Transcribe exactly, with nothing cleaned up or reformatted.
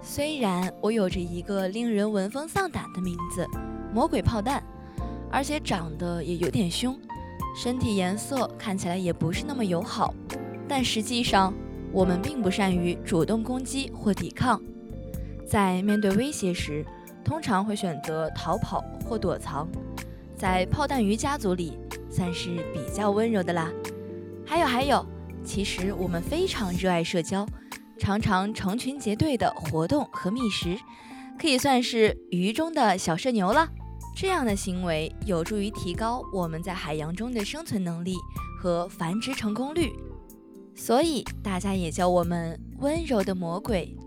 虽然我有着一个令人闻风丧胆的名字魔鬼炮弹，而且长得也有点凶，身体颜色看起来也不是那么友好，但实际上我们并不善于主动攻击或抵抗。在面对威胁时，通常会选择逃跑或躲藏，在炮弹鱼家族里算是比较温柔的啦。还有还有，其实我们非常热爱社交，常常成群结队的活动和觅食，可以算是鱼中的小社牛了。这样的行为有助于提高我们在海洋中的生存能力和繁殖成功率，所以大家也叫我们温柔的魔鬼。